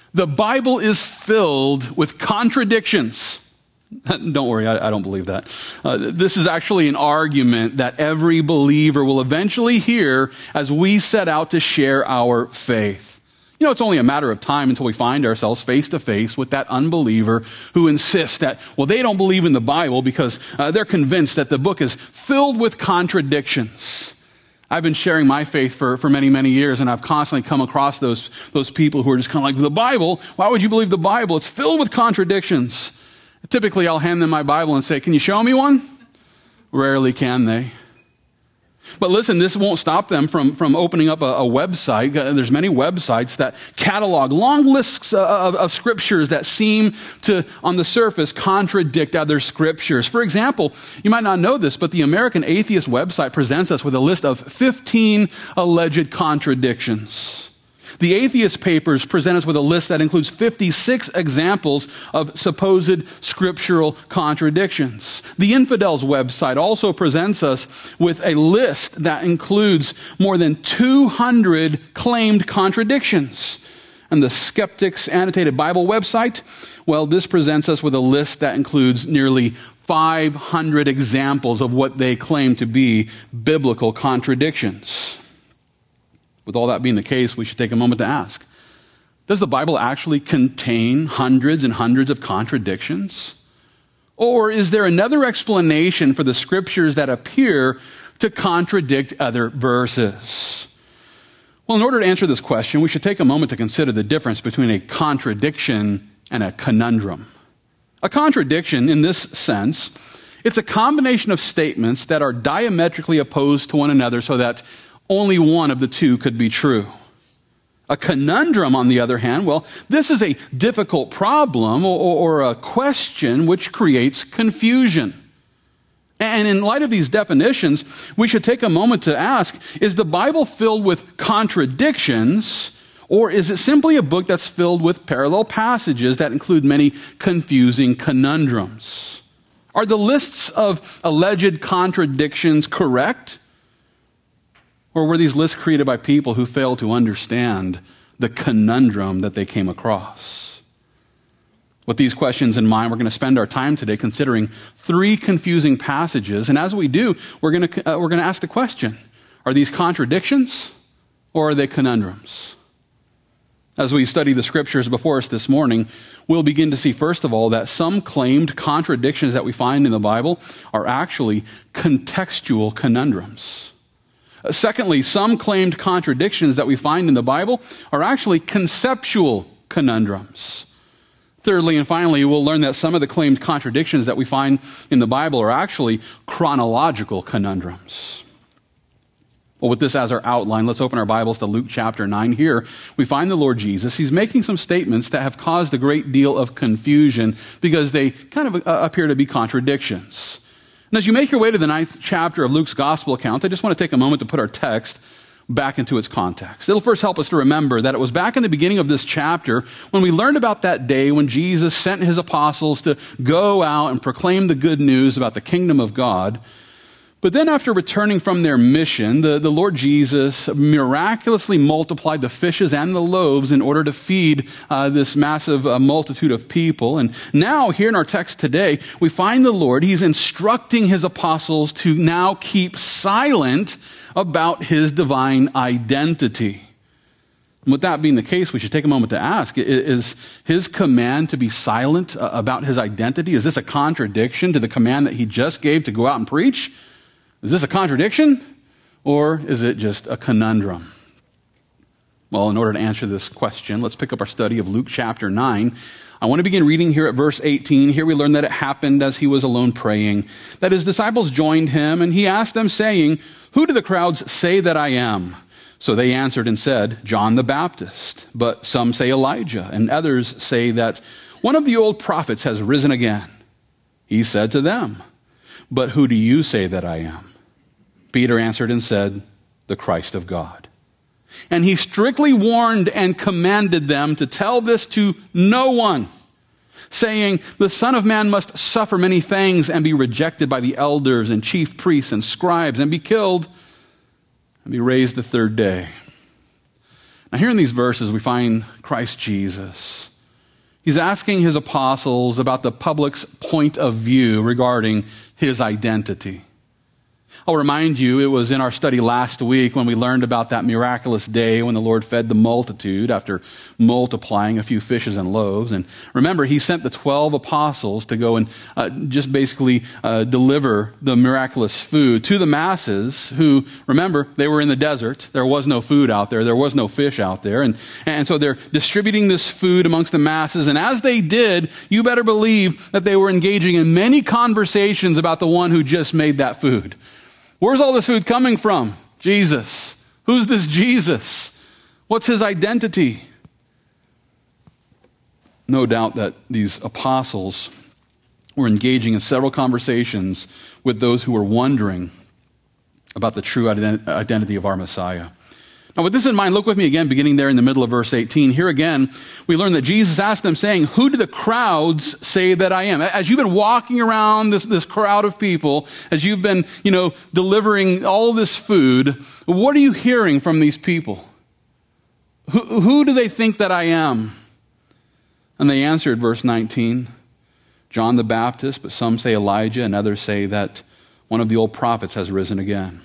The Bible is filled with contradictions. Don't worry, I don't believe that. This is actually an argument that every believer will eventually hear as we set out to share our faith. You know, it's only a matter of time until we find ourselves face to face with that unbeliever who insists that, well, they don't believe in the Bible because they're convinced that the book is filled with contradictions. I've been sharing my faith for many, many years, and I've constantly come across those people who are just kind of like, the Bible? Why would you believe the Bible? It's filled with contradictions. Typically, I'll hand them my Bible and say, can you show me one? Rarely can they. But listen, this won't stop them from opening up a website. There's many websites that catalog long lists of scriptures that seem to, on the surface, contradict other scriptures. For example, you might not know this, but the American Atheist website presents us with a list of 15 alleged contradictions. The Atheist Papers present us with a list that includes 56 examples of supposed scriptural contradictions. The Infidels website also presents us with a list that includes more than 200 claimed contradictions. And the Skeptics Annotated Bible website, well, this presents us with a list that includes nearly 500 examples of what they claim to be biblical contradictions. With all that being the case, we should take a moment to ask, does the Bible actually contain hundreds and hundreds of contradictions? Or is there another explanation for the scriptures that appear to contradict other verses? Well, in order to answer this question, we should take a moment to consider the difference between a contradiction and a conundrum. A contradiction, in this sense, it's a combination of statements that are diametrically opposed to one another so that only one of the two could be true. A conundrum, on the other hand, well, this is a difficult problem or a question which creates confusion. And in light of these definitions, we should take a moment to ask, is the Bible filled with contradictions, or is it simply a book that's filled with parallel passages that include many confusing conundrums? Are the lists of alleged contradictions correct? Or were these lists created by people who failed to understand the conundrum that they came across? With these questions in mind, we're going to spend our time today considering 3 confusing passages. And as we do, we're going to ask the question, are these contradictions or are they conundrums? As we study the scriptures before us this morning, we'll begin to see, first of all, that some claimed contradictions that we find in the Bible are actually contextual conundrums. Secondly, some claimed contradictions that we find in the Bible are actually conceptual conundrums. Thirdly and finally, we'll learn that some of the claimed contradictions that we find in the Bible are actually chronological conundrums. Well, with this as our outline, let's open our Bibles to Luke chapter 9. Here, we find the Lord Jesus. He's making some statements that have caused a great deal of confusion because they kind of appear to be contradictions. And as you make your way to the 9th chapter of Luke's gospel account, I just want to take a moment to put our text back into its context. It'll first help us to remember that it was back in the beginning of this chapter when we learned about that day when Jesus sent his apostles to go out and proclaim the good news about the kingdom of God. But then after returning from their mission, the Lord Jesus miraculously multiplied the fishes and the loaves in order to feed this massive multitude of people. And now here in our text today, we find the Lord, he's instructing his apostles to now keep silent about his divine identity. And with that being the case, we should take a moment to ask, is his command to be silent about his identity, is this a contradiction to the command that he just gave to go out and preach? Is this a contradiction, or is it just a conundrum? Well, in order to answer this question, let's pick up our study of Luke chapter 9. I want to begin reading here at verse 18. Here we learn that it happened as he was alone praying, that his disciples joined him, and he asked them, saying, "Who do the crowds say that I am?" So they answered and said, "John the Baptist. But some say Elijah, and others say that one of the old prophets has risen again." He said to them, "But who do you say that I am?" Peter answered and said, "The Christ of God." And he strictly warned and commanded them to tell this to no one, saying, "The Son of Man must suffer many things and be rejected by the elders and chief priests and scribes and be killed and be raised the third day." Now here in these verses, we find Christ Jesus. He's asking his apostles about the public's point of view regarding his identity. I'll remind you, it was in our study last week when we learned about that miraculous day when the Lord fed the multitude after multiplying a few fishes and loaves. And remember, he sent the 12 apostles to go and just basically deliver the miraculous food to the masses who, remember, they were in the desert. There was no food out there. There was no fish out there. And so they're distributing this food amongst the masses. And as they did, you better believe that they were engaging in many conversations about the one who just made that food. Where's all this food coming from? Jesus. Who's this Jesus? What's his identity? No doubt that these apostles were engaging in several conversations with those who were wondering about the true identity of our Messiah. Now, with this in mind, look with me again, beginning there in the middle of verse 18. Here again, we learn that Jesus asked them, saying, "Who do the crowds say that I am?" As you've been walking around this crowd of people, as you've been, delivering all this food, what are you hearing from these people? Who do they think that I am? And they answered, verse 19, John the Baptist, but some say Elijah, and others say that one of the old prophets has risen again.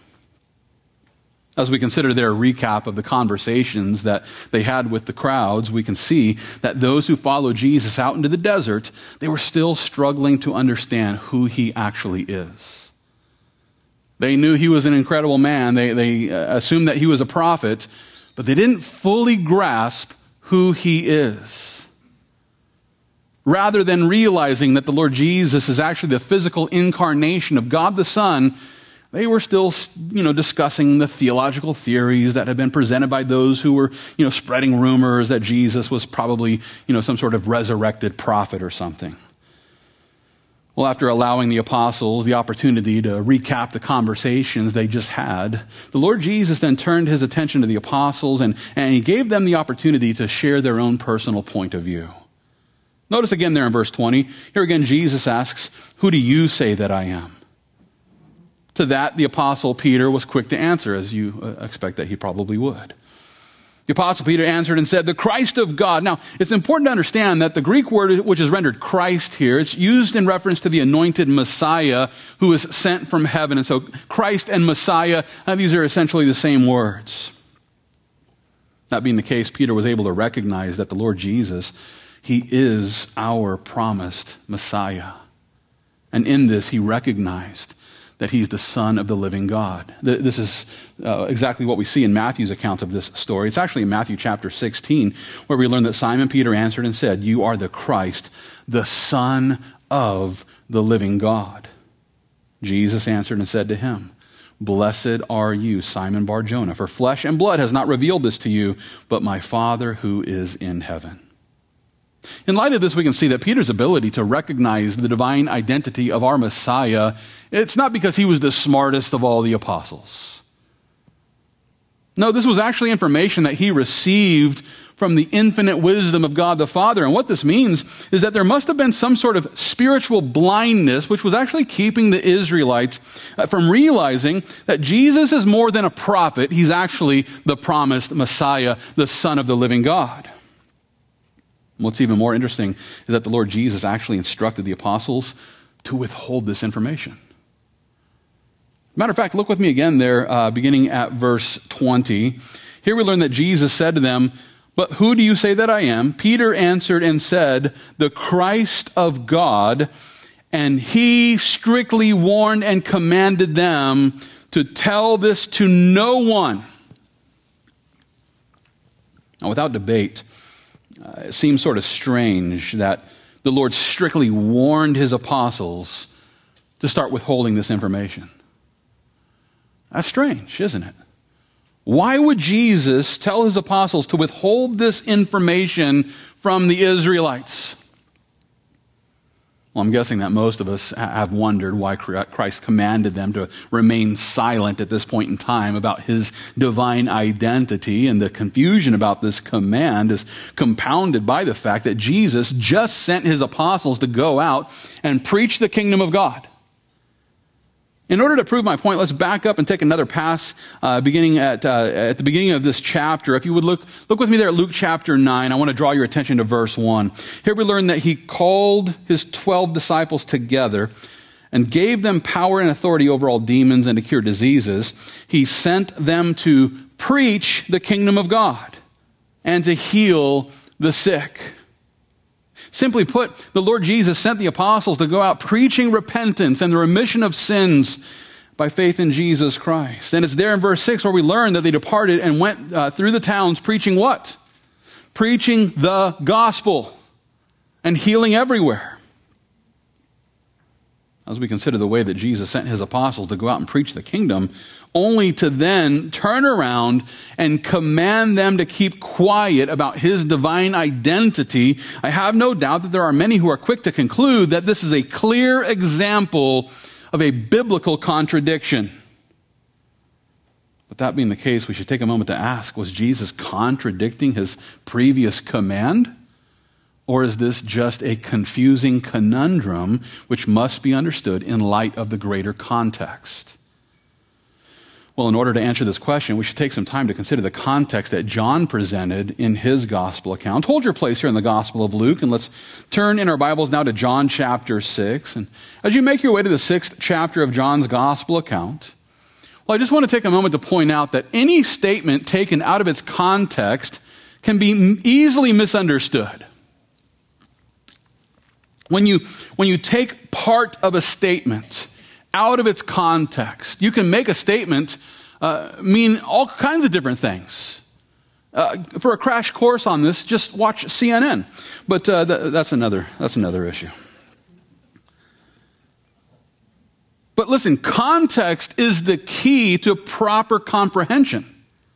As we consider their recap of the conversations that they had with the crowds, we can see that those who followed Jesus out into the desert, they were still struggling to understand who he actually is. They knew he was an incredible man. They assumed that he was a prophet, but they didn't fully grasp who he is. Rather than realizing that the Lord Jesus is actually the physical incarnation of God the Son, they were still, discussing the theological theories that had been presented by those who were, spreading rumors that Jesus was probably, some sort of resurrected prophet or something. Well, after allowing the apostles the opportunity to recap the conversations they just had, the Lord Jesus then turned his attention to the apostles and he gave them the opportunity to share their own personal point of view. Notice again there in verse 20, here again Jesus asks, "Who do you say that I am?" To that, the apostle Peter was quick to answer, as you expect that he probably would. The apostle Peter answered and said, "The Christ of God." Now, it's important to understand that the Greek word which is rendered Christ here, it's used in reference to the anointed Messiah who is sent from heaven. And so Christ and Messiah, these are essentially the same words. That being the case, Peter was able to recognize that the Lord Jesus, he is our promised Messiah. And in this, he recognized that he's the Son of the living God. This is exactly what we see in Matthew's account of this story. It's actually in Matthew chapter 16, where we learn that Simon Peter answered and said, "You are the Christ, the Son of the living God." Jesus answered and said to him, "Blessed are you, Simon Bar-Jonah, for flesh and blood has not revealed this to you, but my Father who is in heaven." In light of this, we can see that Peter's ability to recognize the divine identity of our Messiah, it's not because he was the smartest of all the apostles. No, this was actually information that he received from the infinite wisdom of God the Father. And what this means is that there must have been some sort of spiritual blindness, which was actually keeping the Israelites from realizing that Jesus is more than a prophet. He's actually the promised Messiah, the Son of the living God. What's even more interesting is that the Lord Jesus actually instructed the apostles to withhold this information. Matter of fact, look with me again there, beginning at verse 20. Here we learn that Jesus said to them, "But who do you say that I am?" Peter answered and said, "The Christ of God." And he strictly warned and commanded them to tell this to no one. Now, without debate, it seems sort of strange that the Lord strictly warned his apostles to start withholding this information. That's strange, isn't it? Why would Jesus tell his apostles to withhold this information from the Israelites? Well, I'm guessing that most of us have wondered why Christ commanded them to remain silent at this point in time about his divine identity, and the confusion about this command is compounded by the fact that Jesus just sent his apostles to go out and preach the kingdom of God. In order to prove my point, let's back up and take another pass beginning at the beginning of this chapter. If you would look with me there at Luke chapter 9, I want to draw your attention to verse 1. Here we learn that he called his 12 disciples together and gave them power and authority over all demons and to cure diseases. He sent them to preach the kingdom of God and to heal the sick. Simply put, the Lord Jesus sent the apostles to go out preaching repentance and the remission of sins by faith in Jesus Christ. And it's there in verse 6 where we learn that they departed and went through the towns preaching what? Preaching the gospel and healing everywhere. As we consider the way that Jesus sent his apostles to go out and preach the kingdom, only to then turn around and command them to keep quiet about his divine identity, I have no doubt that there are many who are quick to conclude that this is a clear example of a biblical contradiction. But that being the case, we should take a moment to ask, was Jesus contradicting his previous command? Or is this just a confusing conundrum which must be understood in light of the greater context? Well, in order to answer this question, we should take some time to consider the context that John presented in his gospel account. Hold your place here in the Gospel of Luke, and let's turn in our Bibles now to John chapter 6. And as you make your way to the 6th chapter of John's gospel account, well, I just want to take a moment to point out that any statement taken out of its context can be easily misunderstood. When you take part of a statement out of its context, you can make a statement mean all kinds of different things. For a crash course on this, just watch CNN. But that's another issue. But listen, context is the key to proper comprehension.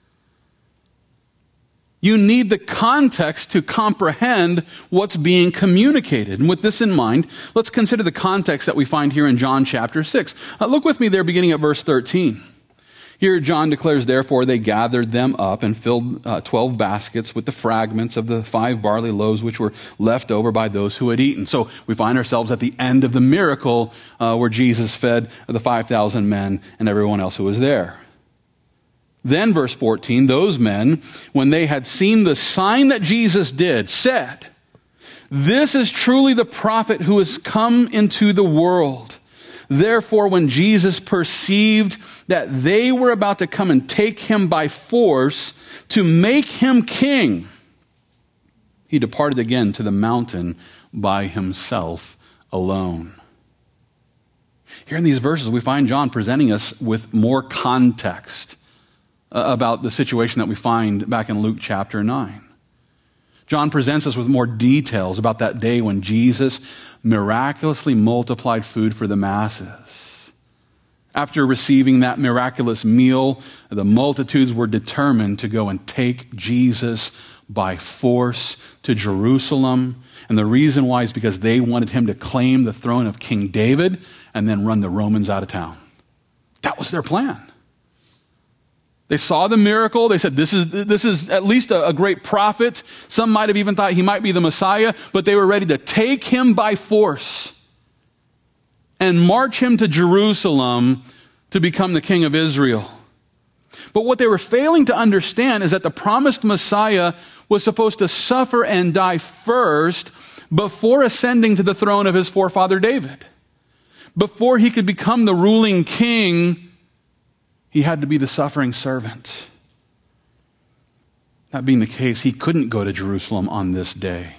You need the context to comprehend what's being communicated. And with this in mind, let's consider the context that we find here in John chapter 6. Look with me there beginning at verse 13. Here John declares, therefore they gathered them up and filled 12 baskets with the fragments of the 5 barley loaves which were left over by those who had eaten. So we find ourselves at the end of the miracle where Jesus fed the 5,000 men and everyone else who was there. Then, verse 14, those men, when they had seen the sign that Jesus did, said, "This is truly the prophet who has come into the world." Therefore, when Jesus perceived that they were about to come and take him by force to make him king, he departed again to the mountain by himself alone. Here in these verses, we find John presenting us with more context about the situation that we find back in Luke chapter 9. John presents us with more details about that day when Jesus miraculously multiplied food for the masses. After receiving that miraculous meal, the multitudes were determined to go and take Jesus by force to Jerusalem. And the reason why is because they wanted him to claim the throne of King David and then run the Romans out of town. That was their plan. They saw the miracle. They said, this is at least a great prophet. Some might have even thought he might be the Messiah, but they were ready to take him by force and march him to Jerusalem to become the king of Israel. But what they were failing to understand is that the promised Messiah was supposed to suffer and die first before ascending to the throne of his forefather David. Before he could become the ruling king, he had to be the suffering servant. That being the case, he couldn't go to Jerusalem on this day.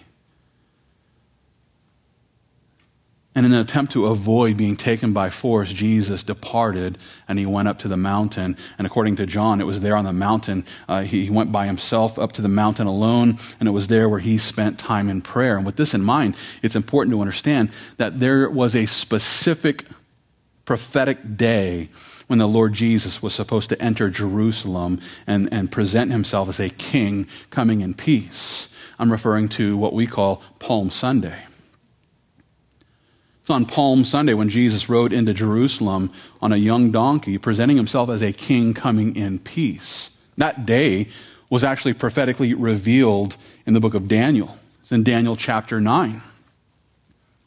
And in an attempt to avoid being taken by force, Jesus departed and he went up to the mountain. And according to John, it was there on the mountain. He went by himself up to the mountain alone, and it was there where he spent time in prayer. And with this in mind, it's important to understand that there was a specific prophetic day when the Lord Jesus was supposed to enter Jerusalem and present himself as a king coming in peace. I'm referring to what we call Palm Sunday. It's on Palm Sunday when Jesus rode into Jerusalem on a young donkey, presenting himself as a king coming in peace. That day was actually prophetically revealed in the book of Daniel. It's in Daniel chapter 9.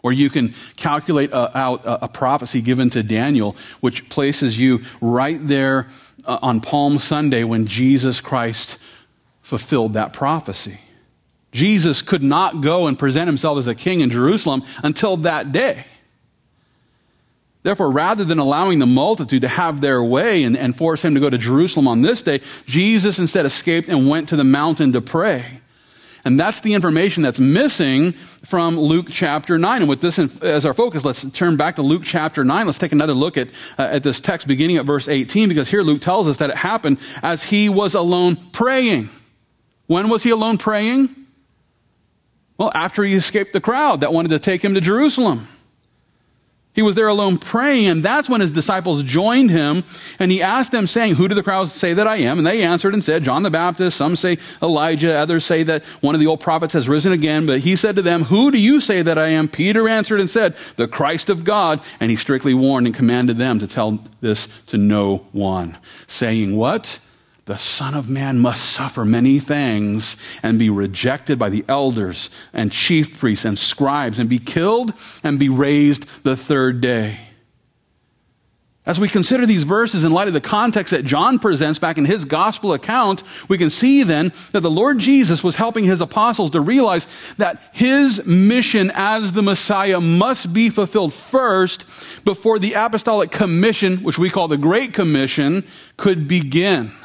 Or you can calculate out a prophecy given to Daniel, which places you right there on Palm Sunday when Jesus Christ fulfilled that prophecy. Jesus could not go and present himself as a king in Jerusalem until that day. Therefore, rather than allowing the multitude to have their way and force him to go to Jerusalem on this day, Jesus instead escaped and went to the mountain to pray. And that's the information that's missing from Luke chapter 9. And with this as our focus, let's turn back to Luke chapter 9. Let's take another look at this text beginning at verse 18, because here Luke tells us that it happened as he was alone praying. When was he alone praying? Well, after he escaped the crowd that wanted to take him to Jerusalem. He was there alone praying, and that's when his disciples joined him, and he asked them, saying, "Who do the crowds say that I am?" And they answered and said, "John the Baptist. Some say Elijah. Others say that one of the old prophets has risen again." But he said to them, "Who do you say that I am?" Peter answered and said, "The Christ of God." And he strictly warned and commanded them to tell this to no one, saying, what? "The Son of Man must suffer many things and be rejected by the elders and chief priests and scribes and be killed and be raised the third day." As we consider these verses in light of the context that John presents back in his gospel account, we can see then that the Lord Jesus was helping his apostles to realize that his mission as the Messiah must be fulfilled first before the apostolic commission, which we call the Great Commission, could begin.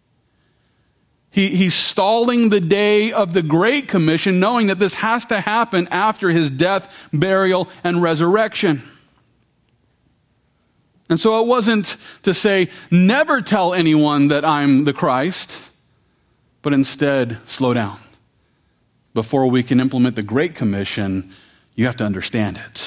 He's stalling the day of the Great Commission, knowing that this has to happen after his death, burial, and resurrection. And so it wasn't to say, never tell anyone that I'm the Christ, but instead, slow down. Before we can implement the Great Commission, you have to understand it.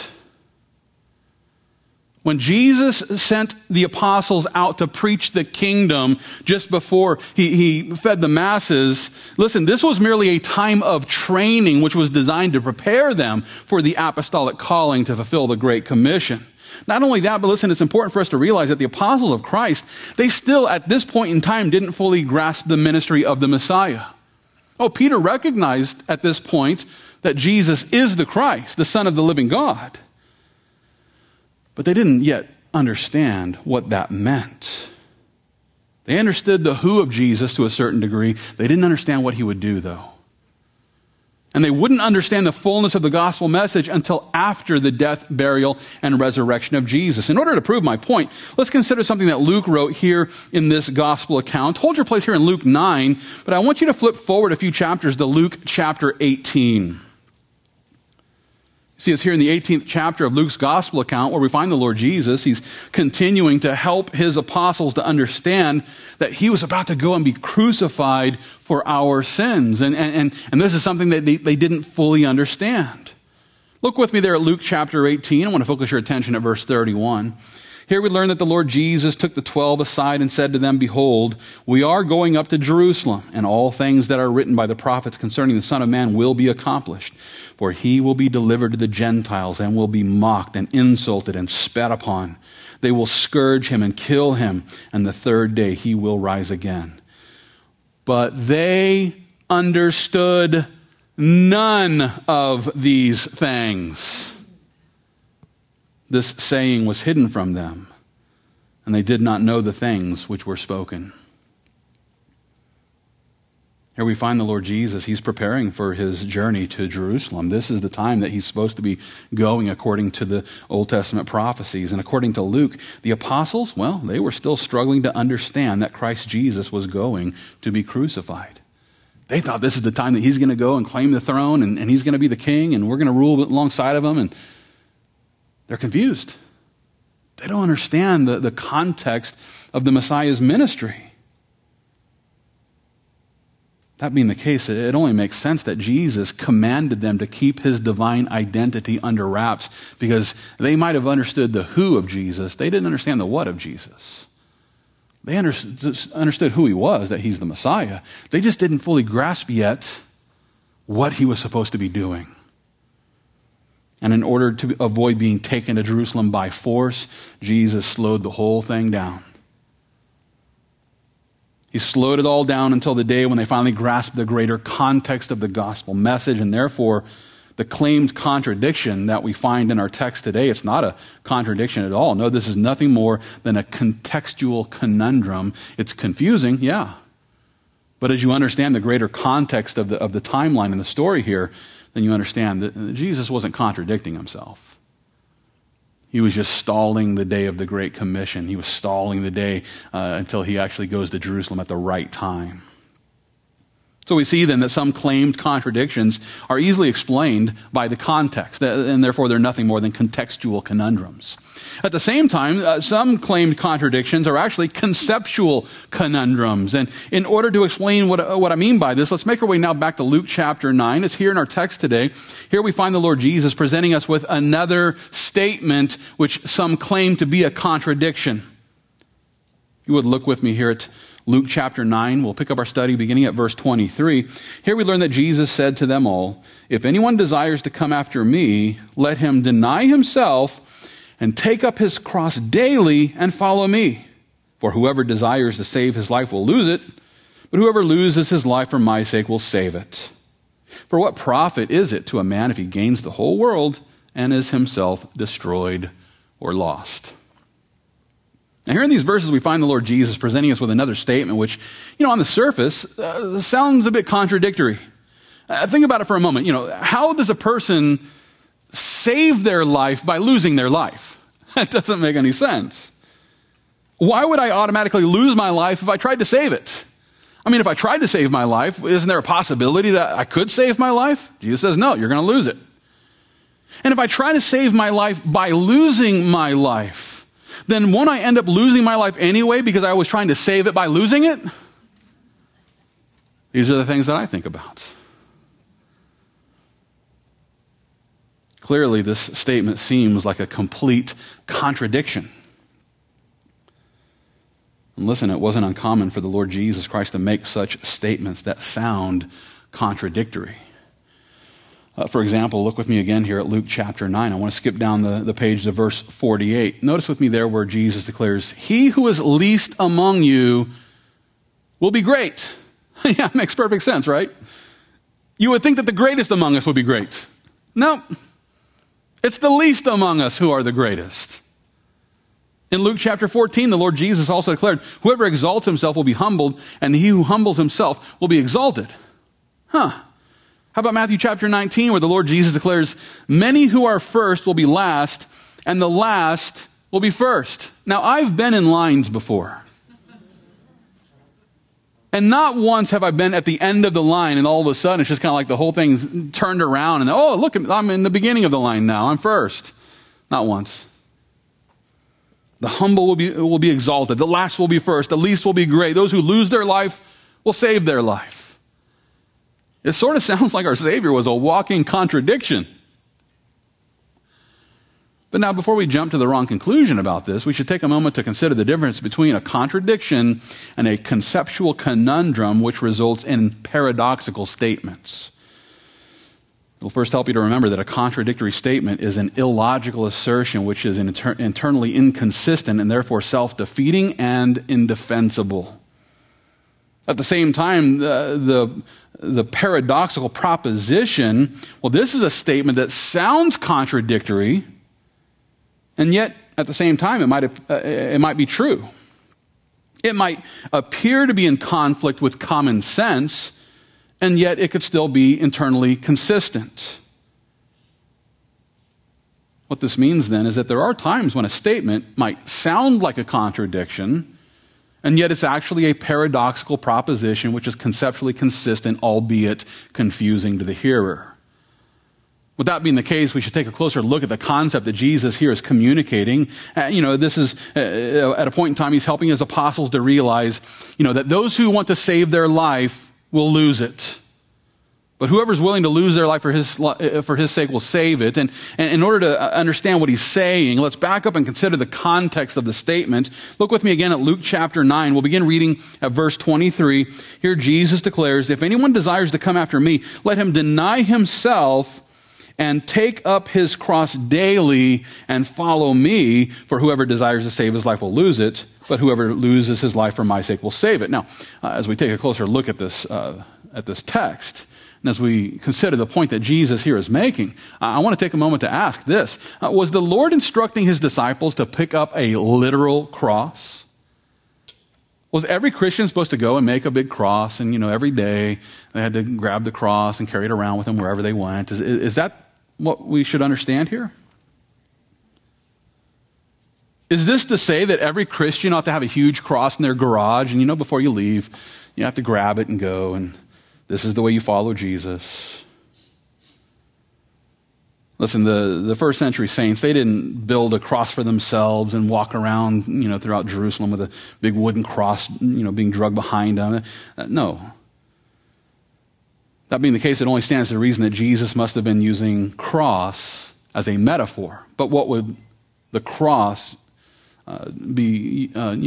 When Jesus sent the apostles out to preach the kingdom just before he fed the masses, listen, this was merely a time of training which was designed to prepare them for the apostolic calling to fulfill the Great Commission. Not only that, but listen, it's important for us to realize that the apostles of Christ, they still at this point in time didn't fully grasp the ministry of the Messiah. Oh, Peter recognized at this point that Jesus is the Christ, the Son of the living God. But they didn't yet understand what that meant. They understood the who of Jesus to a certain degree. They didn't understand what he would do, though. And they wouldn't understand the fullness of the gospel message until after the death, burial, and resurrection of Jesus. In order to prove my point, let's consider something that Luke wrote here in this gospel account. Hold your place here in Luke 9, but I want you to flip forward a few chapters to Luke chapter 18. See, it's here in the 18th chapter of Luke's gospel account where we find the Lord Jesus. He's continuing to help his apostles to understand that he was about to go and be crucified for our sins. And this is something that they didn't fully understand. Look with me there at Luke chapter 18. I want to focus your attention at verse 31. Here we learn that the Lord Jesus took the 12 aside and said to them, "Behold, we are going up to Jerusalem, and all things that are written by the prophets concerning the Son of Man will be accomplished. For he will be delivered to the Gentiles and will be mocked and insulted and spat upon. They will scourge him and kill him, and the third day he will rise again." But they understood none of these things. This saying was hidden from them, and they did not know the things which were spoken. Here we find the Lord Jesus. He's preparing for his journey to Jerusalem. This is the time that he's supposed to be going according to the Old Testament prophecies. And according to Luke, the apostles, well, they were still struggling to understand that Christ Jesus was going to be crucified. They thought this is the time that he's going to go and claim the throne, and he's going to be the king, and we're going to rule alongside of him. And they're confused. They don't understand the context of the Messiah's ministry. That being the case, it only makes sense that Jesus commanded them to keep his divine identity under wraps, because they might have understood the who of Jesus. They didn't understand the what of Jesus. They understood who he was, that he's the Messiah. They just didn't fully grasp yet what he was supposed to be doing. And in order to avoid being taken to Jerusalem by force, Jesus slowed the whole thing down. He slowed it all down until the day when they finally grasped the greater context of the gospel message, and therefore the claimed contradiction that we find in our text today, it's not a contradiction at all. No, this is nothing more than a contextual conundrum. It's confusing, yeah. But as you understand the greater context of the timeline and the story here, then you understand that Jesus wasn't contradicting himself. He was just stalling the day of the Great Commission. He was stalling the day until he actually goes to Jerusalem at the right time. So we see then that some claimed contradictions are easily explained by the context, and therefore they're nothing more than contextual conundrums. At the same time, some claimed contradictions are actually conceptual conundrums. And in order to explain what I mean by this, let's make our way now back to Luke chapter 9. It's here in our text today. Here we find the Lord Jesus presenting us with another statement which some claim to be a contradiction. If you would look with me here at Luke chapter 9, we'll pick up our study beginning at verse 23. Here we learn that Jesus said to them all, "If anyone desires to come after me, let him deny himself and take up his cross daily and follow me. For whoever desires to save his life will lose it, but whoever loses his life for my sake will save it. For what profit is it to a man if he gains the whole world and is himself destroyed or lost?" Now here in these verses we find the Lord Jesus presenting us with another statement which, on the surface, sounds a bit contradictory. Think about it for a moment. How does a person save their life by losing their life? That doesn't make any sense. Why would I automatically lose my life if I tried to save it? If I tried to save my life, isn't there a possibility that I could save my life? Jesus says, no, you're going to lose it. And if I try to save my life by losing my life, then won't I end up losing my life anyway because I was trying to save it by losing it? These are the things that I think about. Clearly, this statement seems like a complete contradiction. And listen, it wasn't uncommon for the Lord Jesus Christ to make such statements that sound contradictory. For example, look with me again here at Luke chapter 9. I want to skip down the page to verse 48. Notice with me there where Jesus declares, "He who is least among you will be great." Yeah, makes perfect sense, right? You would think that the greatest among us would be great. No, it's the least among us who are the greatest. In Luke chapter 14, the Lord Jesus also declared, "Whoever exalts himself will be humbled, and he who humbles himself will be exalted." How about Matthew chapter 19, where the Lord Jesus declares, "Many who are first will be last, and the last will be first." Now, I've been in lines before. And not once have I been at the end of the line, and all of a sudden it's just kind of like the whole thing's turned around, and oh, look, I'm in the beginning of the line now. I'm first. Not once. The humble will be exalted. The last will be first. The least will be great. Those who lose their life will save their life. It sort of sounds like our Savior was a walking contradiction. But now, before we jump to the wrong conclusion about this, we should take a moment to consider the difference between a contradiction and a conceptual conundrum which results in paradoxical statements. It'll first help you to remember that a contradictory statement is an illogical assertion which is internally inconsistent and therefore self-defeating and indefensible. At the same time, the paradoxical proposition, well, this is a statement that sounds contradictory, and yet at the same time it might be true. It might appear to be in conflict with common sense, and yet it could still be internally consistent. What this means then is that there are times when a statement might sound like a contradiction, and yet it's actually a paradoxical proposition which is conceptually consistent, albeit confusing to the hearer. With that being the case, we should take a closer look at the concept that Jesus here is communicating. This is at a point in time he's helping his apostles to realize, that those who want to save their life will lose it. But whoever's willing to lose their life for his sake will save it. And in order to understand what he's saying, let's back up and consider the context of the statement. Look with me again at Luke chapter 9. We'll begin reading at verse 23. Here Jesus declares, "If anyone desires to come after me, let him deny himself and take up his cross daily and follow me. For whoever desires to save his life will lose it, but whoever loses his life for my sake will save it." Now, as we take a closer look at this text, And as we consider the point that Jesus here is making, I want to take a moment to ask this. Was the Lord instructing his disciples to pick up a literal cross? Was every Christian supposed to go and make a big cross and, every day they had to grab the cross and carry it around with them wherever they went? Is that what we should understand here? Is this to say that every Christian ought to have a huge cross in their garage and, before you leave, you have to grab it and go, and this is the way you follow Jesus? Listen, the first century saints, they didn't build a cross for themselves and walk around, throughout Jerusalem with a big wooden cross, being dragged behind them. No. That being the case, it only stands to reason that Jesus must have been using cross as a metaphor. But what would the cross be,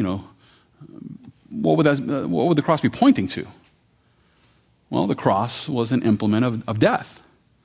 what would the cross be pointing to? Well, the cross was an implement of death.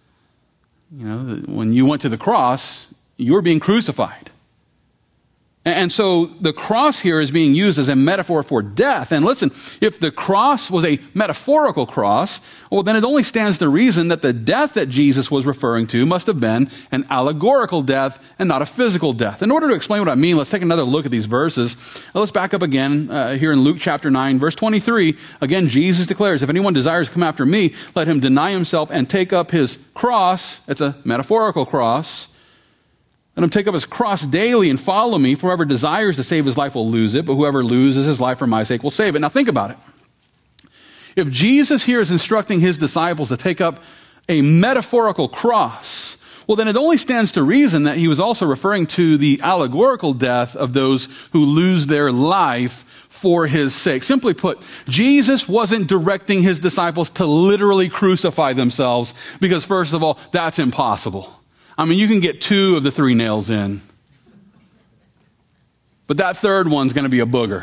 When you went to the cross, you were being crucified. And so the cross here is being used as a metaphor for death. And listen, if the cross was a metaphorical cross, well, then it only stands to reason that the death that Jesus was referring to must have been an allegorical death and not a physical death. In order to explain what I mean, let's take another look at these verses. Let's back up again here in Luke chapter 9, verse 23. Again, Jesus declares, if anyone desires to come after me, let him deny himself and take up his cross. It's a metaphorical cross. Let him take up his cross daily and follow me. For whoever desires to save his life will lose it, but whoever loses his life for my sake will save it. Now think about it. If Jesus here is instructing his disciples to take up a metaphorical cross, well, then it only stands to reason that he was also referring to the allegorical death of those who lose their life for his sake. Simply put, Jesus wasn't directing his disciples to literally crucify themselves because, first of all, that's impossible. I mean, you can get 2 of the 3 nails in. But that third one's going to be a booger.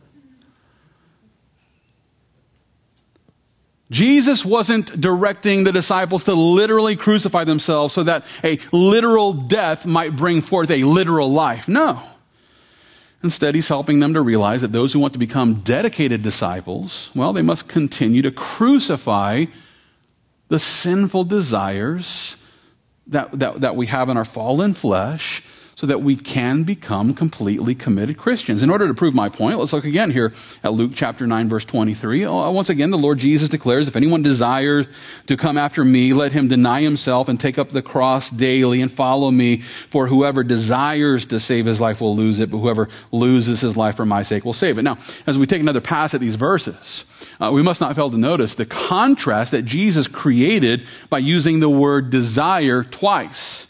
Jesus wasn't directing the disciples to literally crucify themselves so that a literal death might bring forth a literal life. No. Instead, he's helping them to realize that those who want to become dedicated disciples, well, they must continue to crucify the sinful desires that we have in our fallen flesh so that we can become completely committed Christians. In order to prove my point, let's look again here at Luke chapter 9, verse 23. Once again, the Lord Jesus declares, if anyone desires to come after me, let him deny himself and take up the cross daily and follow me. For whoever desires to save his life will lose it, but whoever loses his life for my sake will save it. Now, as we take another pass at these verses, we must not fail to notice the contrast that Jesus created by using the word desire twice.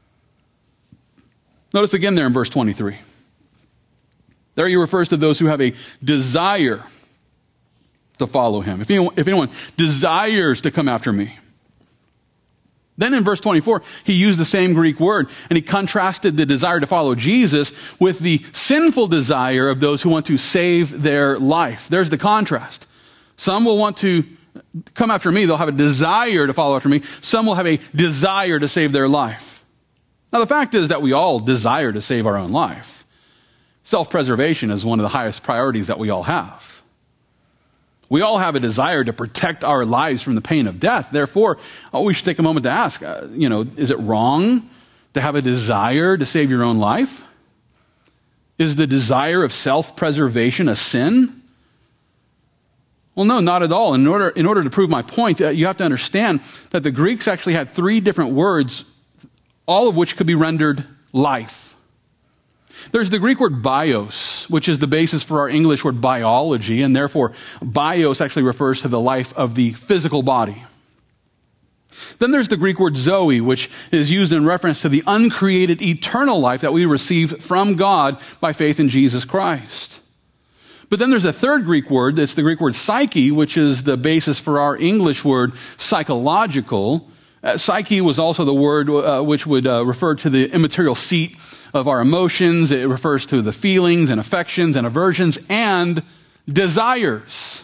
Notice again there in verse 23. There he refers to those who have a desire to follow him. If anyone desires to come after me. Then in verse 24, he used the same Greek word, and he contrasted the desire to follow Jesus with the sinful desire of those who want to save their life. There's the contrast. Some will want to come after me. They'll have a desire to follow after me. Some will have a desire to save their life. Now, the fact is that we all desire to save our own life. Self-preservation is one of the highest priorities that we all have. We all have a desire to protect our lives from the pain of death. Therefore, we should take a moment to ask, is it wrong to have a desire to save your own life? Is the desire of self-preservation a sin? Well, no, not at all. In order to prove my point, you have to understand that the Greeks actually had 3 different words, all of which could be rendered life. There's the Greek word bios, which is the basis for our English word biology, and therefore bios actually refers to the life of the physical body. Then there's the Greek word zoe, which is used in reference to the uncreated eternal life that we receive from God by faith in Jesus Christ. But then there's a third Greek word, it's the Greek word psyche, which is the basis for our English word psychological. Psyche was also the word which would refer to the immaterial seat of our emotions. It refers to the feelings and affections and aversions and desires.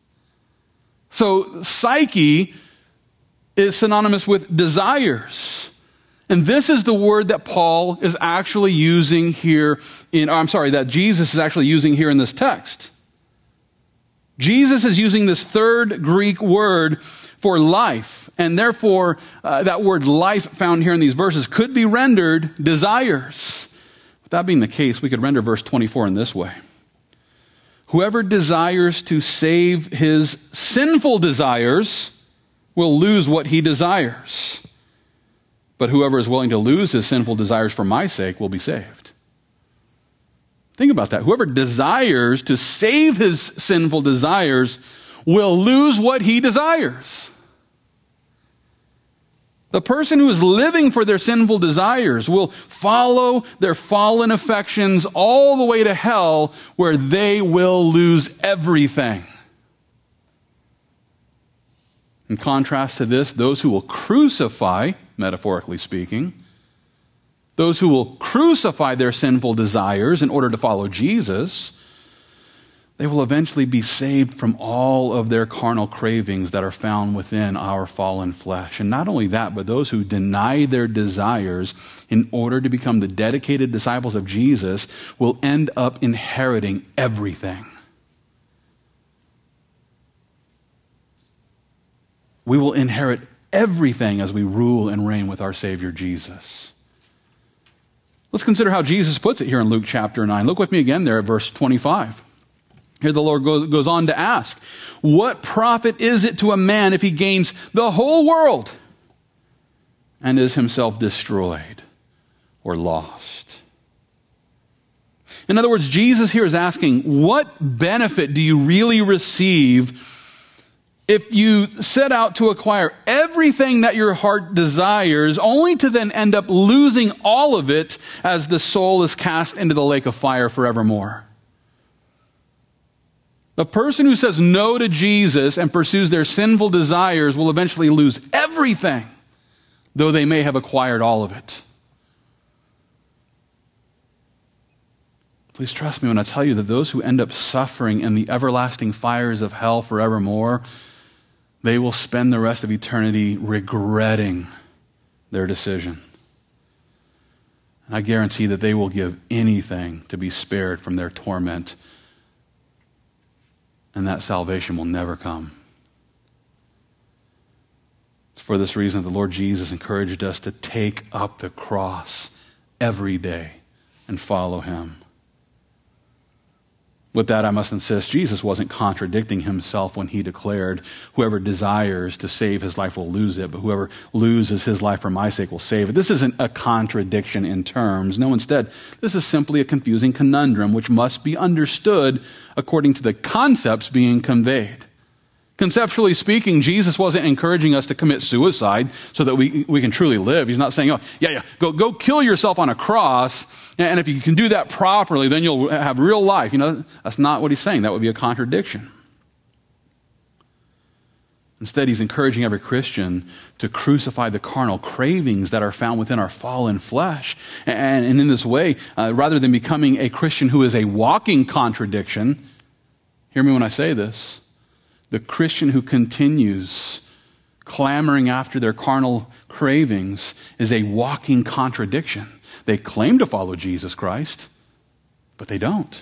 So psyche is synonymous with desires. And this is the word that Paul is actually using here that Jesus is actually using here in this text. Jesus is using this third Greek word for life, and therefore that word life found here in these verses could be rendered desires. With that being the case, we could render verse 24 in this way. Whoever desires to save his sinful desires will lose what he desires. But whoever is willing to lose his sinful desires for my sake will be saved. Think about that. Whoever desires to save his sinful desires will lose what he desires. The person who is living for their sinful desires will follow their fallen affections all the way to hell, where they will lose everything. In contrast to this, those who will crucify, metaphorically speaking, those who will crucify their sinful desires in order to follow Jesus, they will eventually be saved from all of their carnal cravings that are found within our fallen flesh. And not only that, but those who deny their desires in order to become the dedicated disciples of Jesus will end up inheriting everything. We will inherit everything as we rule and reign with our Savior Jesus. Let's consider how Jesus puts it here in Luke chapter 9. Look with me again there at verse 25. Here the Lord goes on to ask, what profit is it to a man if he gains the whole world and is himself destroyed or lost? In other words, Jesus here is asking, what benefit do you really receive if you set out to acquire everything that your heart desires, only to then end up losing all of it as the soul is cast into the lake of fire forevermore? The person who says no to Jesus and pursues their sinful desires will eventually lose everything, though they may have acquired all of it. Please trust me when I tell you that those who end up suffering in the everlasting fires of hell forevermore, they will spend the rest of eternity regretting their decision. And I guarantee that they will give anything to be spared from their torment, and that salvation will never come. It's for this reason that the Lord Jesus encouraged us to take up the cross every day and follow him. With that, I must insist, Jesus wasn't contradicting himself when he declared, whoever desires to save his life will lose it, but whoever loses his life for my sake will save it. This isn't a contradiction in terms. No, instead, this is simply a confusing conundrum which must be understood according to the concepts being conveyed. Conceptually speaking, Jesus wasn't encouraging us to commit suicide so that we can truly live. He's not saying, go kill yourself on a cross, and if you can do that properly, then you'll have real life. That's not what he's saying. That would be a contradiction. Instead, he's encouraging every Christian to crucify the carnal cravings that are found within our fallen flesh. And in this way, rather than becoming a Christian who is a walking contradiction, hear me when I say this, the Christian who continues clamoring after their carnal cravings is a walking contradiction. They claim to follow Jesus Christ, but they don't.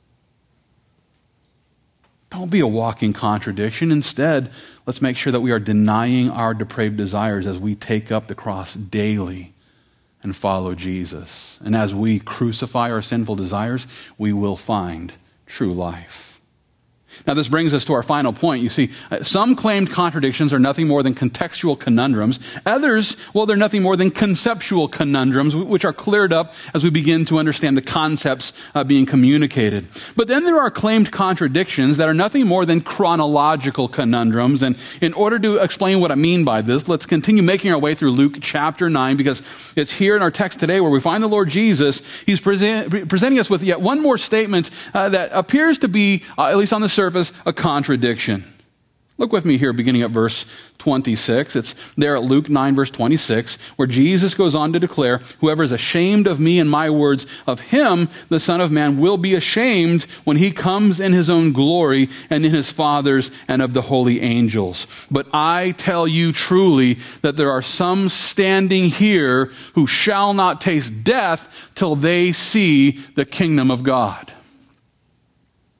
Don't be a walking contradiction. Instead, let's make sure that we are denying our depraved desires as we take up the cross daily and follow Jesus. And as we crucify our sinful desires, we will find true life. Now, this brings us to our final point. You see, some claimed contradictions are nothing more than contextual conundrums. Others, well, they're nothing more than conceptual conundrums, which are cleared up as we begin to understand the concepts being communicated. But then there are claimed contradictions that are nothing more than chronological conundrums. And in order to explain what I mean by this, let's continue making our way through Luke chapter 9, because it's here in our text today where we find the Lord Jesus. He's presenting us with yet one more statement that appears to be, at least on the surface, a contradiction. Look with me here, beginning at verse 26. It's there at Luke 9, verse 26, where Jesus goes on to declare, whoever is ashamed of me and my words, of him the Son of Man will be ashamed when he comes in his own glory and in his Father's and of the holy angels. But I tell you truly that there are some standing here who shall not taste death till they see the kingdom of God.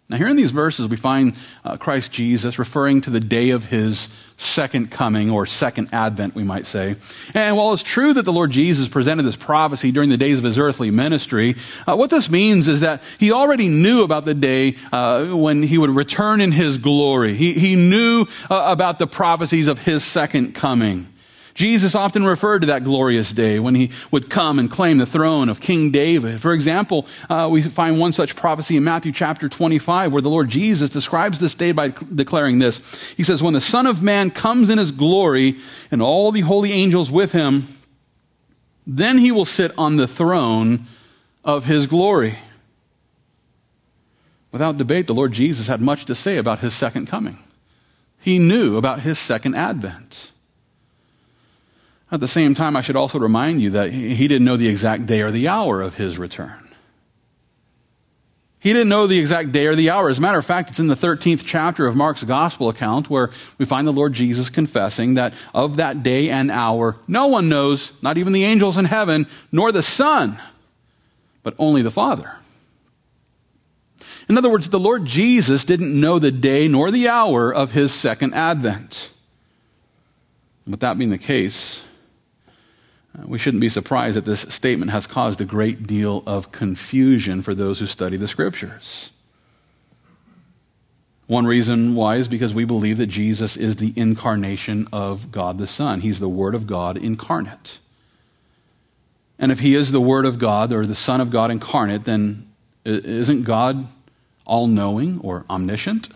Now here in these verses we find Christ Jesus referring to the day of his second coming, or second advent, we might say. And while it's true that the Lord Jesus presented this prophecy during the days of his earthly ministry, what this means is that he already knew about the day when he would return in his glory. He knew about the prophecies of his second coming. Jesus often referred to that glorious day when he would come and claim the throne of King David. For example, we find one such prophecy in Matthew chapter 25 where the Lord Jesus describes this day by declaring this. He says, when the Son of Man comes in his glory and all the holy angels with him, then he will sit on the throne of his glory. Without debate, the Lord Jesus had much to say about his second coming. He knew about his second advent. At the same time, I should also remind you that he didn't know the exact day or the hour of his return. He didn't know the exact day or the hour. As a matter of fact, it's in the 13th chapter of Mark's gospel account where we find the Lord Jesus confessing that of that day and hour, no one knows, not even the angels in heaven, nor the Son, but only the Father. In other words, the Lord Jesus didn't know the day nor the hour of his second advent. With that being the case, we shouldn't be surprised that this statement has caused a great deal of confusion for those who study the Scriptures. One reason why is because we believe that Jesus is the incarnation of God the Son. He's the Word of God incarnate. And if he is the Word of God or the Son of God incarnate, then isn't God all-knowing or omniscient?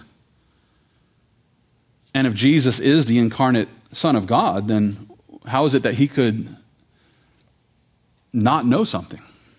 And if Jesus is the incarnate Son of God, then how is it that he could not know something?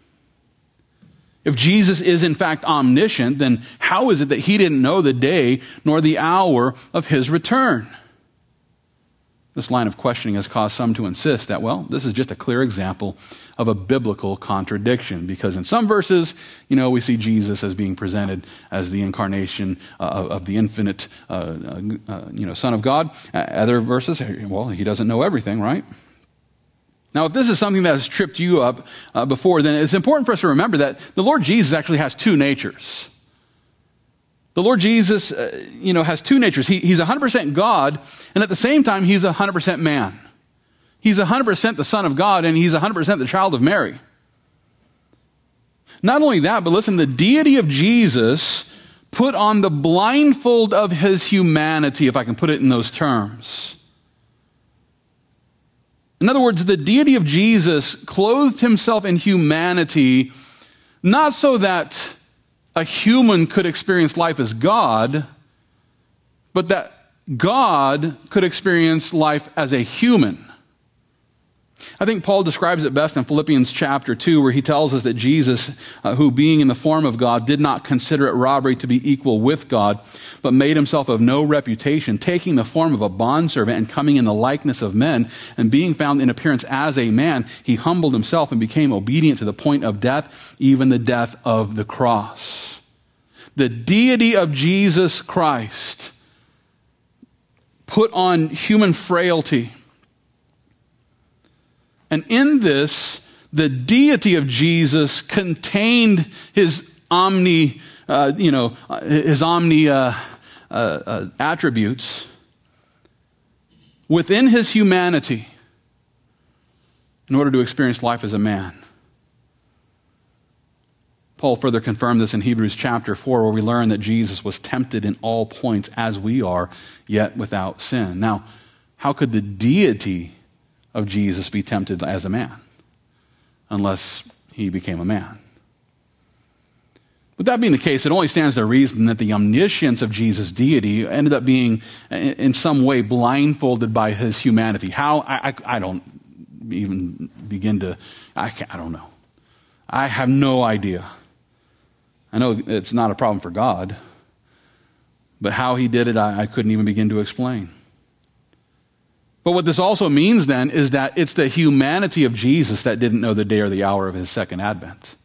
If Jesus is in fact omniscient, then how is it that he didn't know the day nor the hour of his return? This line of questioning has caused some to insist that, well, this is just a clear example of a biblical contradiction, because in some verses, we see Jesus as being presented as the incarnation of the infinite, Son of God. Other verses, well, he doesn't know everything, right? Now, if this is something that has tripped you up before, then it's important for us to remember that the Lord Jesus actually has two natures. The Lord Jesus, has two natures. He's 100% God, and at the same time, he's 100% man. He's 100% the Son of God, and he's 100% the child of Mary. Not only that, but listen, the deity of Jesus put on the blindfold of his humanity, if I can put it in those terms. In other words, the deity of Jesus clothed himself in humanity, not so that a human could experience life as God, but that God could experience life as a human. I think Paul describes it best in Philippians chapter 2, where he tells us that Jesus, who being in the form of God, did not consider it robbery to be equal with God, but made himself of no reputation, taking the form of a bondservant and coming in the likeness of men, and being found in appearance as a man, he humbled himself and became obedient to the point of death, even the death of the cross. The deity of Jesus Christ put on human frailty. And in this, the deity of Jesus contained his attributes within his humanity in order to experience life as a man. Paul further confirmed this in Hebrews chapter 4, where we learn that Jesus was tempted in all points as we are, yet without sin. Now, how could the deity of Jesus be tempted as a man unless he became a man? With that being the case, it only stands to reason that the omniscience of Jesus' deity ended up being in some way blindfolded by his humanity. How? I don't even begin to, I don't know. I have no idea. I know it's not a problem for God, but how he did it, I couldn't even begin to explain. But what this also means then is that it's the humanity of Jesus that didn't know the day or the hour of his second advent.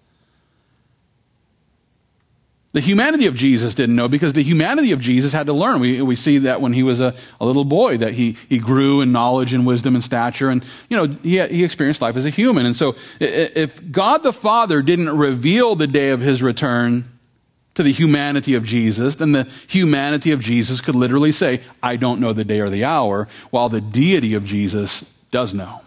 The humanity of Jesus didn't know because the humanity of Jesus had to learn. We see that when he was a little boy, that he grew in knowledge and wisdom and stature, and he experienced life as a human. And so if God the Father didn't reveal the day of his return to the humanity of Jesus, then the humanity of Jesus could literally say, I don't know the day or the hour, while the deity of Jesus does know.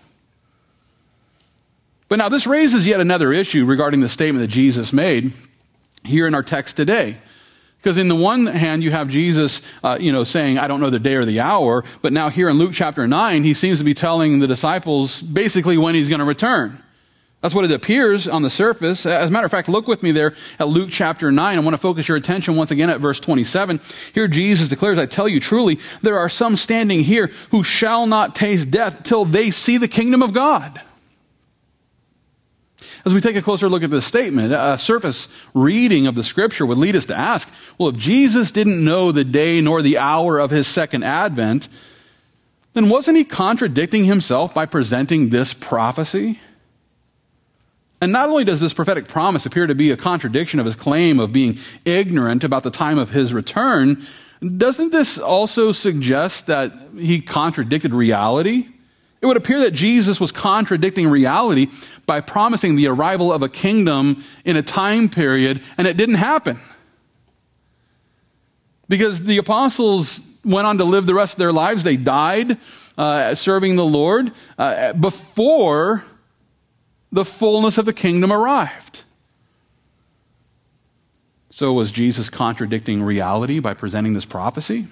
But now this raises yet another issue regarding the statement that Jesus made here in our text today. Because in the one hand, you have Jesus, saying, I don't know the day or the hour. But now here in Luke chapter 9, he seems to be telling the disciples basically when he's going to return. That's what it appears on the surface. As a matter of fact, look with me there at Luke chapter 9. I want to focus your attention once again at verse 27. Here Jesus declares, I tell you truly, there are some standing here who shall not taste death till they see the kingdom of God. As we take a closer look at this statement, a surface reading of the scripture would lead us to ask, well, if Jesus didn't know the day nor the hour of his second advent, then wasn't he contradicting himself by presenting this prophecy? And not only does this prophetic promise appear to be a contradiction of his claim of being ignorant about the time of his return, doesn't this also suggest that he contradicted reality? It would appear that Jesus was contradicting reality by promising the arrival of a kingdom in a time period, and it didn't happen. Because the apostles went on to live the rest of their lives. They died serving the Lord before the fullness of the kingdom arrived. So was Jesus contradicting reality by presenting this prophecy?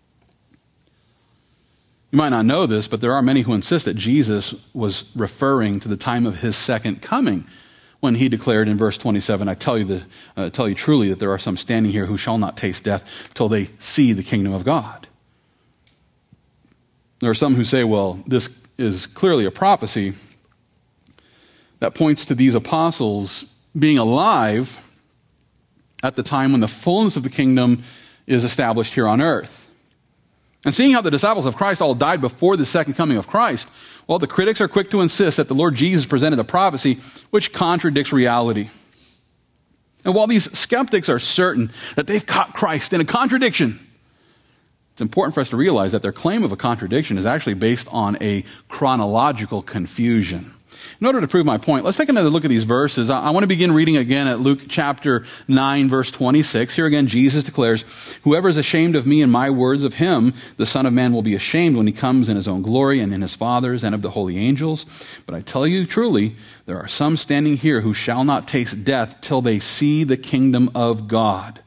You might not know this, but there are many who insist that Jesus was referring to the time of his second coming when he declared in verse 27, I tell you truly that there are some standing here who shall not taste death till they see the kingdom of God. There are some who say, well, this is clearly a prophecy that points to these apostles being alive at the time when the fullness of the kingdom is established here on earth. And seeing how the disciples of Christ all died before the second coming of Christ, well, the critics are quick to insist that the Lord Jesus presented a prophecy which contradicts reality. And while these skeptics are certain that they've caught Christ in a contradiction, it's important for us to realize that their claim of a contradiction is actually based on a chronological confusion. In order to prove my point, let's take another look at these verses. I want to begin reading again at Luke chapter 9, verse 26. Here again, Jesus declares, whoever is ashamed of me and my words of him, the Son of Man will be ashamed when he comes in his own glory and in his Father's and of the holy angels. But I tell you truly, there are some standing here who shall not taste death till they see the kingdom of God.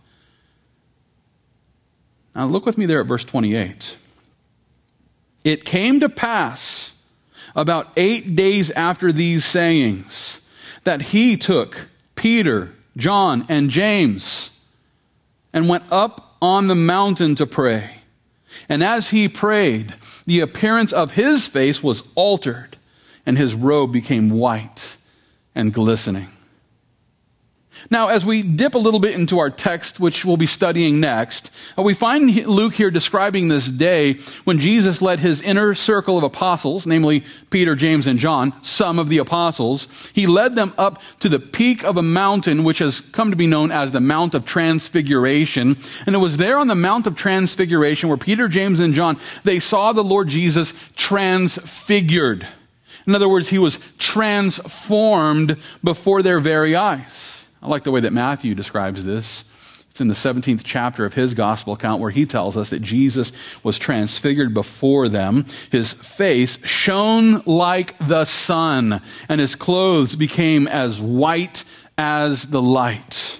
Now look with me there at verse 28. It came to pass about 8 days after these sayings, that he took Peter, John, and James and went up on the mountain to pray. And as he prayed, the appearance of his face was altered, and his robe became white and glistening. Now, as we dip a little bit into our text, which we'll be studying next, we find Luke here describing this day when Jesus led his inner circle of apostles, namely Peter, James, and John, some of the apostles. He led them up to the peak of a mountain, which has come to be known as the Mount of Transfiguration. And it was there on the Mount of Transfiguration where Peter, James, and John, they saw the Lord Jesus transfigured. In other words, he was transformed before their very eyes. I like the way that Matthew describes this. It's in the 17th chapter of his gospel account where he tells us that Jesus was transfigured before them. His face shone like the sun, and his clothes became as white as the light.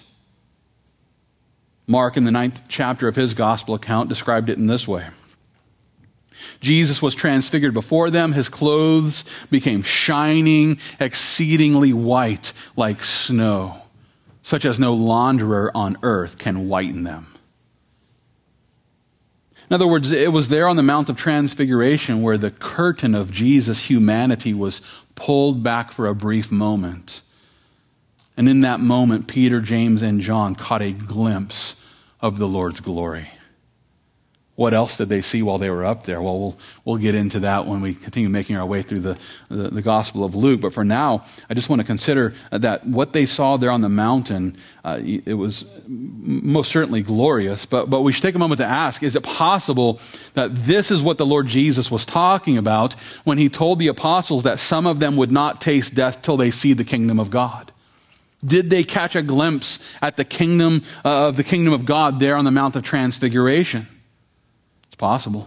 Mark, in the 9th chapter of his gospel account, described it in this way. Jesus was transfigured before them. His clothes became shining, exceedingly white like snow, such as no launderer on earth can whiten them. In other words, it was there on the Mount of Transfiguration where the curtain of Jesus' humanity was pulled back for a brief moment. And in that moment, Peter, James, and John caught a glimpse of the Lord's glory. What else did they see while they were up there? Well, we'll get into that when we continue making our way through the Gospel of Luke. But for now, I just want to consider that what they saw there on the mountain, it was most certainly glorious. But we should take a moment to ask, is it possible that this is what the Lord Jesus was talking about when he told the apostles that some of them would not taste death till they see the kingdom of God? Did they catch a glimpse at the kingdom of God there on the Mount of Transfiguration? It's possible.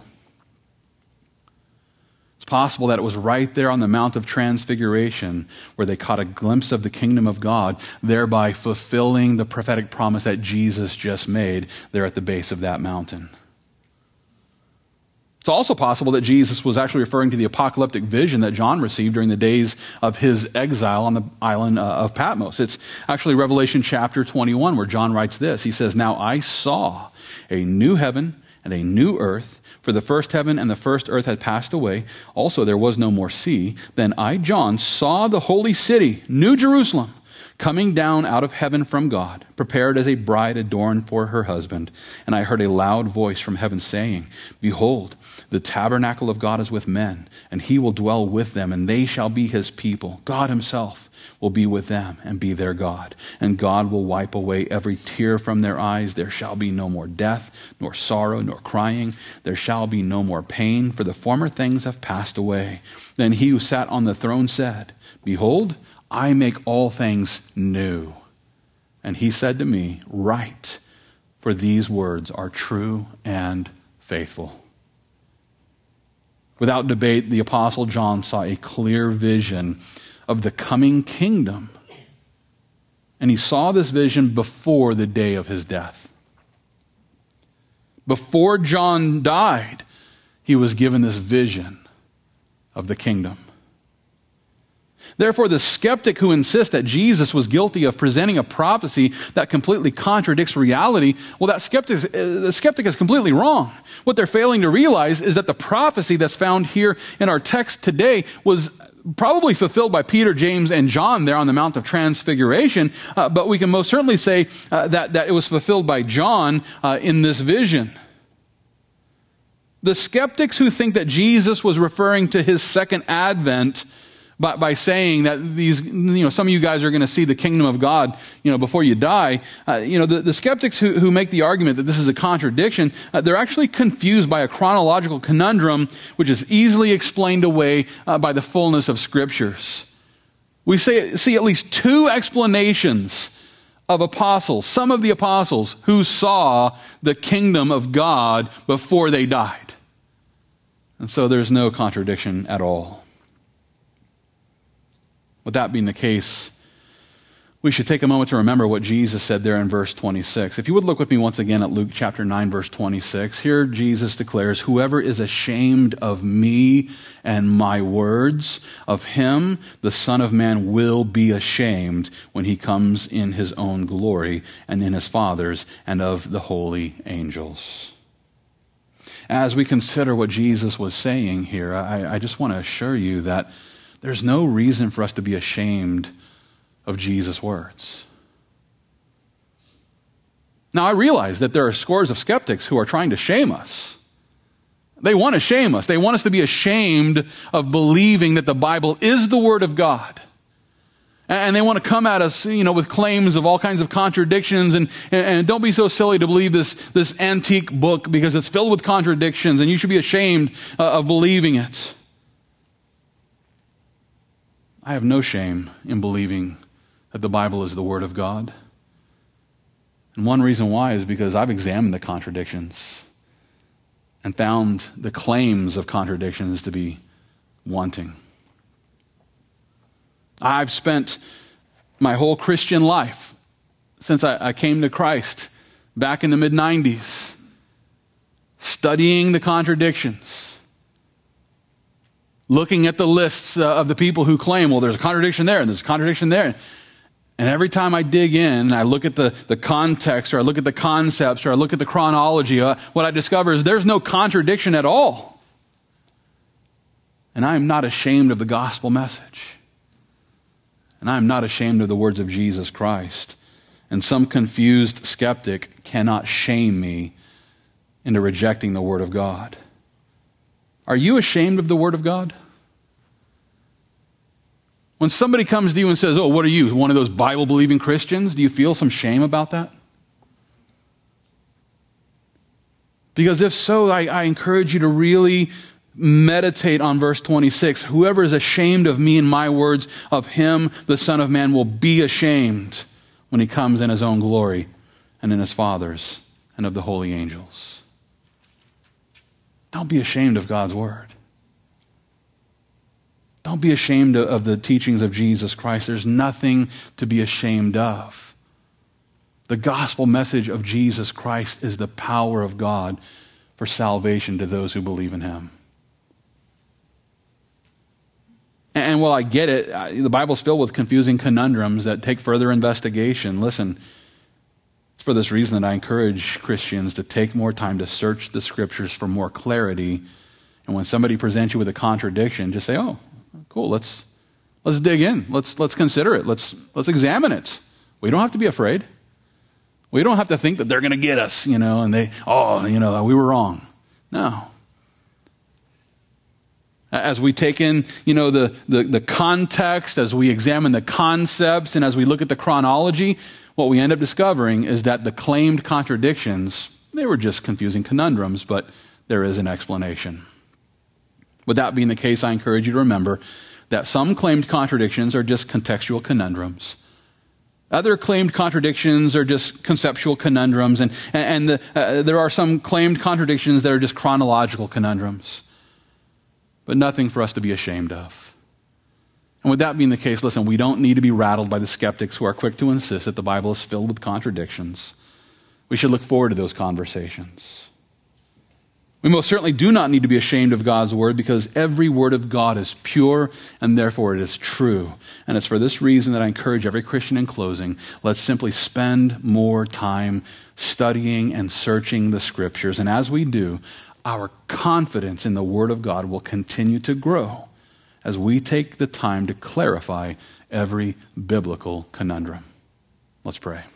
It's possible that it was right there on the Mount of Transfiguration where they caught a glimpse of the kingdom of God, thereby fulfilling the prophetic promise that Jesus just made there at the base of that mountain. It's also possible that Jesus was actually referring to the apocalyptic vision that John received during the days of his exile on the island of Patmos. It's actually Revelation chapter 21 where John writes this. He says, "Now I saw a new heaven and a new earth, for the first heaven and the first earth had passed away. Also there was no more sea. Then I, John, saw the holy city, New Jerusalem, coming down out of heaven from God, prepared as a bride adorned for her husband. And I heard a loud voice from heaven saying, Behold, the tabernacle of God is with men, and he will dwell with them, and they shall be his people. God himself will be with them and be their God. And God will wipe away every tear from their eyes. There shall be no more death, nor sorrow, nor crying. There shall be no more pain, for the former things have passed away. Then he who sat on the throne said, Behold, I make all things new. And he said to me, Write, for these words are true and faithful. Without debate, the Apostle John saw a clear vision of the coming kingdom. And he saw this vision before the day of his death. Before John died, he was given this vision of the kingdom. Therefore, the skeptic who insists that Jesus was guilty of presenting a prophecy that completely contradicts reality, well, the skeptic is completely wrong. What they're failing to realize is that the prophecy that's found here in our text today was probably fulfilled by Peter, James, and John there on the Mount of Transfiguration, but we can most certainly say that it was fulfilled by John in this vision. The skeptics who think that Jesus was referring to his second advent by saying that some of you guys are going to see the kingdom of God, before you die. The skeptics who make the argument that this is a contradiction, they're actually confused by a chronological conundrum which is easily explained away by the fullness of scriptures. We see at least two explanations of apostles, some of the apostles who saw the kingdom of God before they died. And so there's no contradiction at all. With that being the case, we should take a moment to remember what Jesus said there in verse 26. If you would look with me once again at Luke chapter 9, verse 26. Here Jesus declares, Whoever is ashamed of me and my words, of him the Son of Man will be ashamed when he comes in his own glory and in his Father's and of the holy angels. As we consider what Jesus was saying here, I just want to assure you that there's no reason for us to be ashamed of Jesus' words. Now, I realize that there are scores of skeptics who are trying to shame us. They want to shame us. They want us to be ashamed of believing that the Bible is the Word of God. And they want to come at us, with claims of all kinds of contradictions and don't be so silly to believe this antique book because it's filled with contradictions and you should be ashamed of believing it. I have no shame in believing that the Bible is the Word of God. And one reason why is because I've examined the contradictions and found the claims of contradictions to be wanting. I've spent my whole Christian life since I came to Christ back in the mid-90s studying the contradictions. Looking at the lists of the people who claim, well, there's a contradiction there and there's a contradiction there. And every time I dig in, I look at the context or I look at the concepts or I look at the chronology, what I discover is there's no contradiction at all. And I am not ashamed of the gospel message. And I am not ashamed of the words of Jesus Christ. And some confused skeptic cannot shame me into rejecting the Word of God. Are you ashamed of the Word of God? When somebody comes to you and says, oh, what are you, one of those Bible-believing Christians? Do you feel some shame about that? Because if so, I encourage you to really meditate on verse 26. Whoever is ashamed of me and my words, of him the Son of Man will be ashamed when he comes in his own glory and in his Father's and of the holy angels. Don't be ashamed of God's word. Don't be ashamed of the teachings of Jesus Christ. There's nothing to be ashamed of. The gospel message of Jesus Christ is the power of God for salvation to those who believe in him. And while I get it, the Bible's filled with confusing conundrums that take further investigation. Listen, it's for this reason that I encourage Christians to take more time to search the Scriptures for more clarity. And when somebody presents you with a contradiction, just say, "Oh, cool, let's dig in. Let's consider it. Let's examine it." We don't have to be afraid. We don't have to think that they're going to get us, and we were wrong. No. As we take in, the context, as we examine the concepts, and as we look at the chronology, what we end up discovering is that the claimed contradictions, they were just confusing conundrums, but there is an explanation. With that being the case, I encourage you to remember that some claimed contradictions are just contextual conundrums. Other claimed contradictions are just conceptual conundrums, and there are some claimed contradictions that are just chronological conundrums. But nothing for us to be ashamed of. And with that being the case, listen, we don't need to be rattled by the skeptics who are quick to insist that the Bible is filled with contradictions. We should look forward to those conversations. We most certainly do not need to be ashamed of God's word, because every word of God is pure and therefore it is true. And it's for this reason that I encourage every Christian in closing, let's simply spend more time studying and searching the Scriptures. And as we do, our confidence in the Word of God will continue to grow as we take the time to clarify every biblical conundrum. Let's pray.